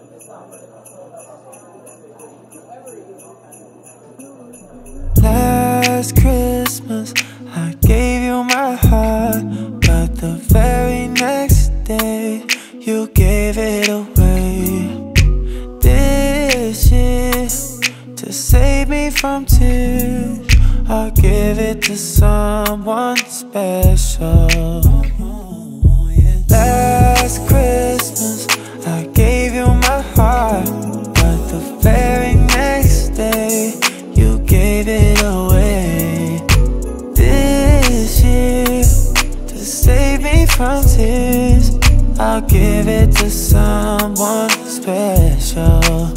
Last Christmas, I gave you my heart, but the very next day, you gave it away. This year, to save me from tears, I'll give it to someone special. Last Christmas, I gave you my heart, but the very next day, you gave it away. This year, to save me from tears, I'll give it to someone special.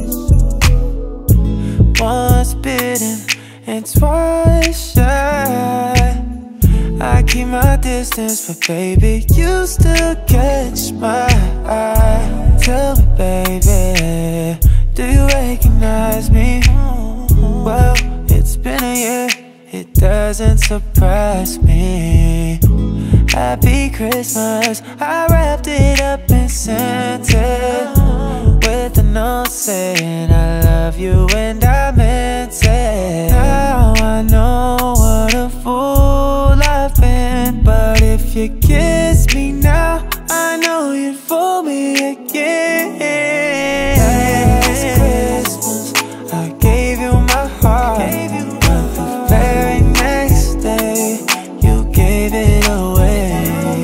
Once bitten and twice shy, I keep my distance, but baby, you still catch my eye. Tell me, baby, do you recognize me? Well, it's been a year, it doesn't surprise me. Happy Christmas, I wrapped it up and sent it with a note saying I love you and I meant it. Now I know what a fool I've been, but if you kiss me now, I know you'd fool me again. Last Christmas, I gave you my heart, but the very next day, you gave it away.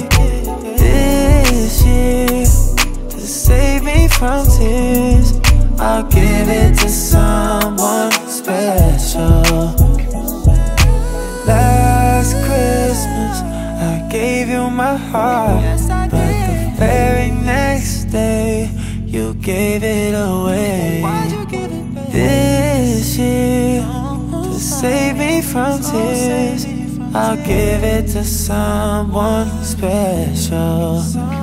This year, to save me from tears, I'll give it to someone special. Last Christmas, I gave you my heart, but the very next day, you gave it away. This year, to save me from tears, I'll give it to someone special.